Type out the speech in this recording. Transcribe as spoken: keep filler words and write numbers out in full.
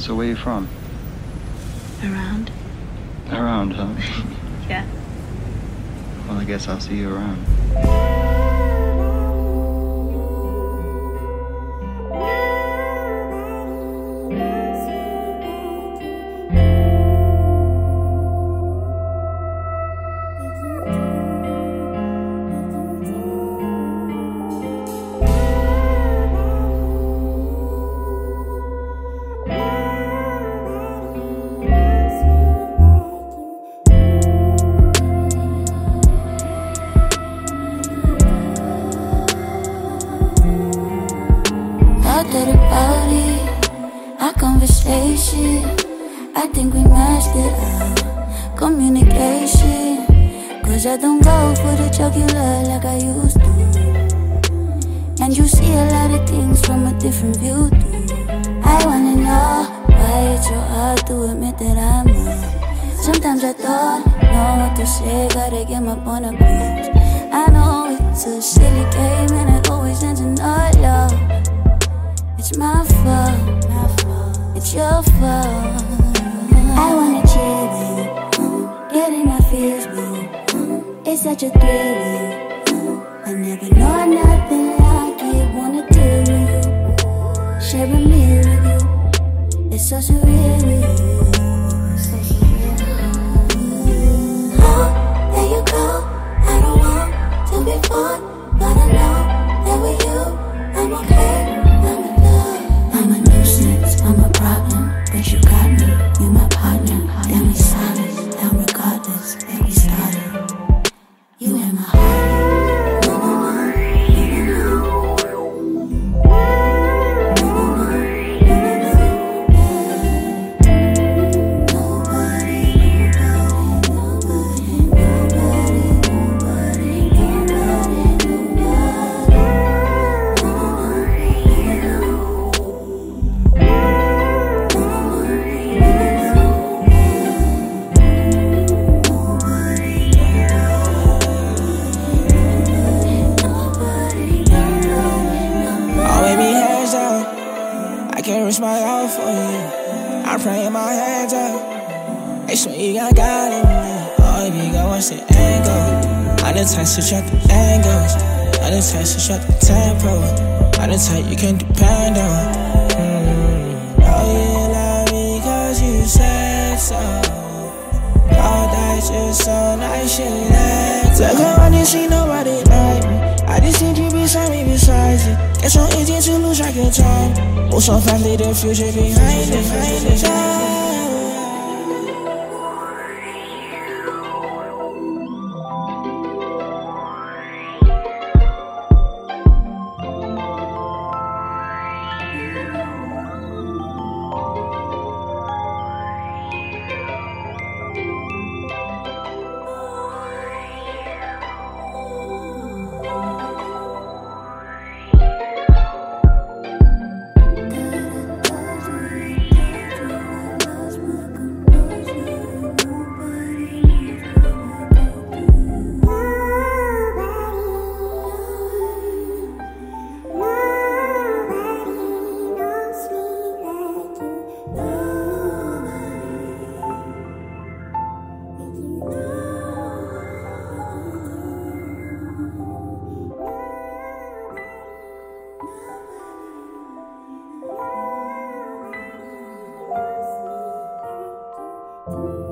So where you from? Around. Around, huh? Yeah. Well, I guess I'll see you around. Thought about it, our conversation, I think we matched it up. Communication, cause I don't go for the jugular like I used to. And you see a lot of things from a different view too. I wanna know why it's so hard to admit that I'm wrong. Sometimes I don't know what to say, gotta get my point across. I know it's a silly game and it always ends in not love. It's my fault, my fault, it's your fault. I wanna chill with you, get in my feels with you. It's such a thrill with you. I never know nothing like it, wanna deal with you, share a meal with you. It's so surreal with you, so surreal. Oh, there you go, I don't want to be fun, but I know that with you, I'm okay. I'm a nuisance, I'm a problem, but you got me, you're my partner. Then we solid, down regardless, that we started. You in my heart, no, no, no, no, I can't risk my all for you. I'm praying my hands up. They swear you got God in me. Oh, if you go, what's the angle? I the type to shut the angles. I the type to shut the tempo. I the type you can depend on. Mm. Oh, you love me cause you said so. All that just so nice, you let go. Look around and see nobody like me. I just need you beside me, besides it. It's so easy to lose track of time. Move so fast, leave the future behind it, behind it. Yeah. no.